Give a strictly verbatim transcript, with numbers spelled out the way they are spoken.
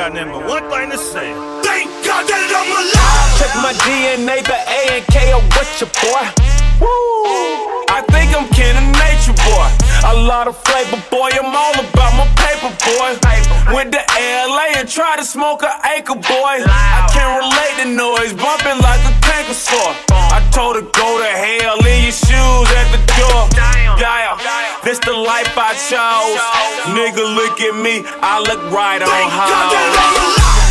got nothing but one thing to say. Thank God that I'm alive. Check my D N A, the A and K are with your boy. Woo! I think I'm kin of nature, boy. A lot of flavor, boy. I'm all about my paper, boy. Went to L A and tried to smoke an acre, boy. I can't relate to noise, bumping like a tanker sore. I told her go to hell, leave your shoes at the door. Yeah, this the life I chose. Nigga, look at me, I look right on Thank God that how. I'm alive.